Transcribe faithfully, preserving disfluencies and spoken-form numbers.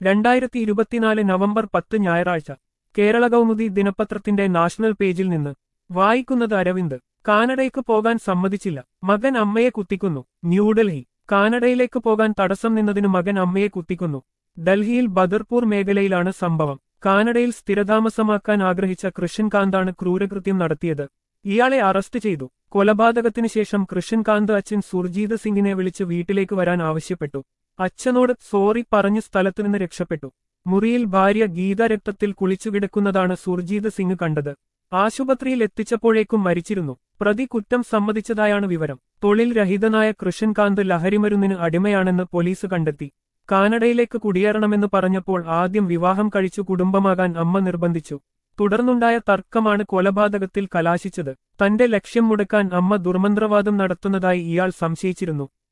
രണ്ടായിരത്തി ഇരുപത്തിനാല് നവംബർ പത്ത് ഞായറാഴ്ച കേരള കൗമുദി ദിനപത്രത്തിന്റെ നാഷണൽ പേജിൽ നിന്ന് വായിക്കുന്നത് അരവിന്ദ്. കാനഡയ്ക്ക് പോകാൻ സമ്മതിച്ചില്ല, മകൻ അമ്മയെ കുത്തിക്കുന്നു. ന്യൂഡൽഹി. കാനഡയിലേക്ക് പോകാൻ തടസ്സം നിന്നതിന് മകൻ അമ്മയെ കുത്തിക്കുന്നു. ഡൽഹിയിൽ ബദർപൂർ മേഖലയിലാണ് സംഭവം. കാനഡയിൽ സ്ഥിരതാമസമാക്കാൻ ആഗ്രഹിച്ച കൃഷ്ണൻകാന്താണ് ക്രൂരകൃത്യം നടത്തിയത്. ഇയാളെ അറസ്റ്റ് ചെയ്തു. കൊലപാതകത്തിനു ശേഷം കൃഷ്ണൻകാന്ത് അച്ഛൻ സുർജീത് സിംഗിനെ വിളിച്ച് വീട്ടിലേക്ക് വരാൻ ആവശ്യപ്പെട്ടു. അച്ഛനോട് സോറി പറഞ്ഞ് സ്ഥലത്തുനിന്ന് രക്ഷപ്പെട്ടു. മുറിയിൽ ഭാര്യ ഗീത രക്തത്തിൽ കുളിച്ചുകിടക്കുന്നതാണ് സുർജീത് സിംഗ് കണ്ടത്. ആശുപത്രിയിൽ എത്തിച്ചപ്പോഴേക്കും മരിച്ചിരുന്നു. പ്രതി കുറ്റം സമ്മതിച്ചതായാണ് വിവരം. തൊഴിൽ രഹിതനായ കൃഷ്ണൻകാന്ത് ലഹരിമരുന്നിന് അടിമയാണെന്ന് പോലീസ് കണ്ടെത്തി. കാനഡയിലേക്ക് കുടിയേറണമെന്ന് പറഞ്ഞപ്പോൾ ആദ്യം വിവാഹം കഴിച്ചു കുടുംബമാകാൻ അമ്മ നിർബന്ധിച്ചു. തുടർന്നുണ്ടായ തർക്കമാണ് കൊലപാതകത്തിൽ കലാശിച്ചത്. തന്റെ ലക്ഷ്യം മുടക്കാൻ അമ്മ ദുർമന്ത്രവാദം നടത്തുന്നതായി ഇയാൾ സംശയിച്ചിരുന്നു.